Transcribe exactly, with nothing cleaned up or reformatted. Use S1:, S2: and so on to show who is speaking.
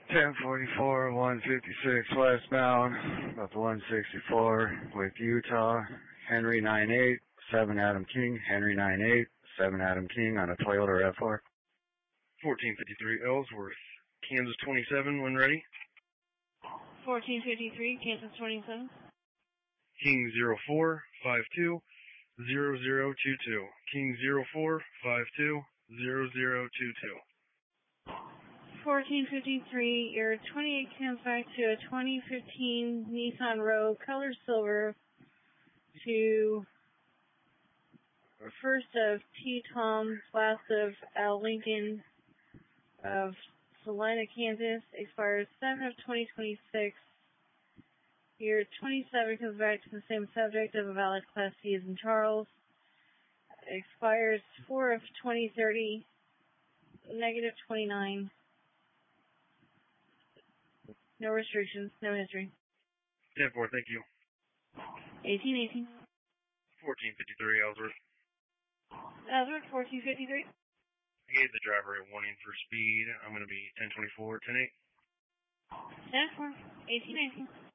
S1: ten forty-four, one fifty-six westbound, about the one sixty-four with Utah, Henry nine eight, seven Adam King, Henry nine eight, seven Adam King on a Toyota R A V four.
S2: fourteen fifty-three Ellsworth, Kansas twenty-seven, when ready.
S3: fourteen fifty-three, Kansas twenty-seven.
S2: King zero four five two zero zero two two. King zero four five two zero zero two two.
S3: fourteen fifty-three, your twenty-eight comes back to a twenty fifteen Nissan Rogue, color silver, to first of T. Tom, last of Al Lincoln of Salina, Kansas, expires seven of twenty twenty-six. Your twenty-seven comes back to the same subject of a valid Class C as in Charles. Expires four of twenty thirty, negative twenty-nine. No restrictions, no history.
S2: ten four, thank you.
S3: eighteen eighteen.
S2: fourteen fifty-three Ellsworth.
S3: Ellsworth, fourteen fifty-three.
S2: I gave the driver a warning for speed. I'm going to be ten twenty-four, ten eight.
S3: ten four, eighteen eighteen.